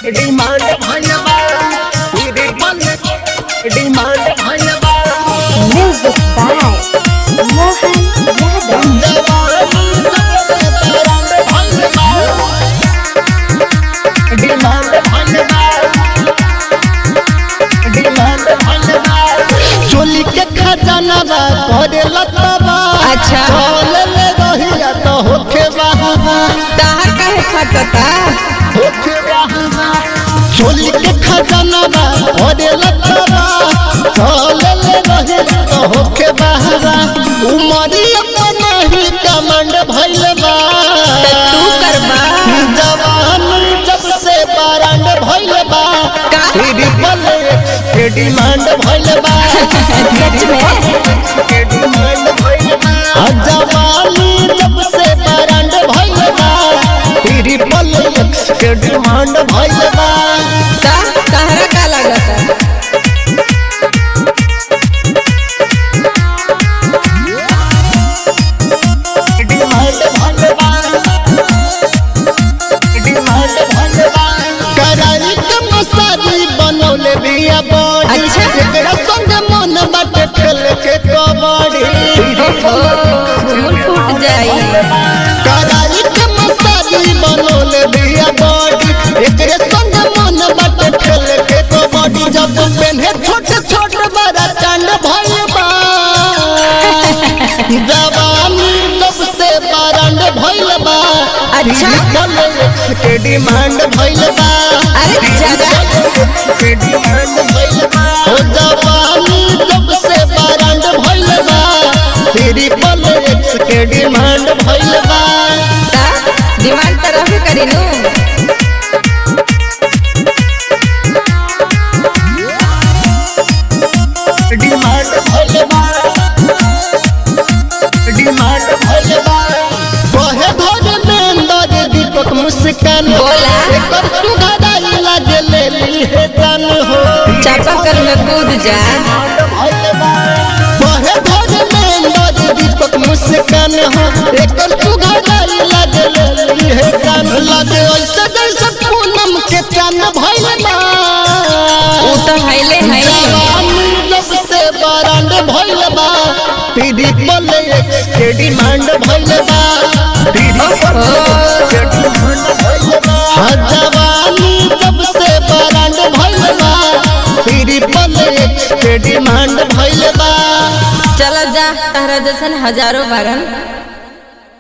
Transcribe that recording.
Demand भइलबा demand भइलबा Music by Mohan Yadav. चोली के खजाना बा करे लतबा अच्छा। चले ले रहिया तो होखे बाहा ताहर काहे फटता होखे बाहा चोली के खजाना बा करे लतबा चले ले रहिया तो होखे बाहा उमरिया में नहीं कमांड भइल बा तू करबा जवानी जब से बारांड भइल बा का? ट्रिपल एक्स के डिमांड भइल बा सच में के डिमांड भइल बा जवानी जब से बारांड भइल बा ट्रिपल एक्स के डिमांड भइल बा ताहरा का लगता डिमांड भइल बा डिमांड भइल बा करारी के मसाजी बनौले बिया बॉडी अच्छा। एकरा संग मन बाटे खेल के कबड्डी फूल फूट जाई करारी के मसाजी बनौले बिया बॉडी एकरे संग मन बाटे खेल के कबड्डी जब पेन्हे छोटे छोटे बड़ा कांड भइल बा जवानी जब से बारांड भइल बा अच्छा। ट्रिपल एक्स के डिमांड भइल बा अरे ज्यादा के डिमांड भइल बा हो जवानी जब से बारांड भइल बा ट्रिपल एक्स के डिमांड भइल बा डिमांड तो रहबे करी नु डिमांड भइल बा डिमांड भइल बा कहे धर में अंदर दीपक मुस्कान बोला। एकर सुगंधाई लागे ले ली है जान हो चापाकल में कूद जा कहे धर में अंदर दीपक मुस्कान हो एकर सुगंधाई लागे ले ली है जान लागे ऐसे जैसे पूनम के चांद भइल बा ऊ तो हाइले हाइले जवानी जब से बारांड भइल बा ट्रिपल एक्स के डिमांड भइल बा जवानी जब से बारांड भइल बा ट्रिपल एक्स के डिमांड भइल बा चला जा तारा जैसन हजारों बारन